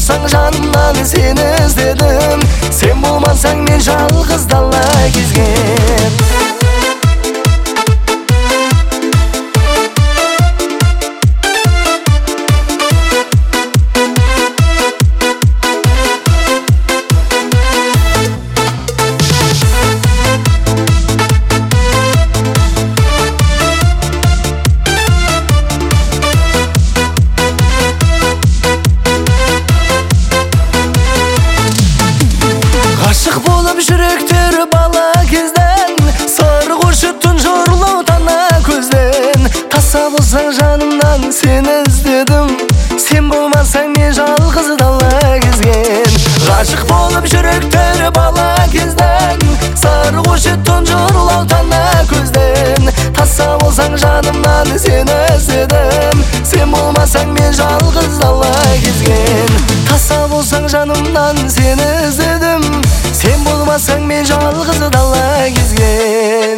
болсаң жанымнан сені іздедім. Сен болмасаң мен жалғыз дала кезген. Ғашық болып жүректер бала кезден, сарғыш тұнжырлау тана көзден. Таса болсаң жанымнан сені іздедім. Сен болмасаң мен жалғыз дала кезген. Ғашық болып жүректер бала кезден, сарғыш тұнжырлау тана көзден. Таса болсаң жанымнан сені іздедім. Сен болмасаң мен жалғыз дала кезген. Таса болсаң жанымнан сені іздедім. Сен болмасаң мен жалғыз дала кезген.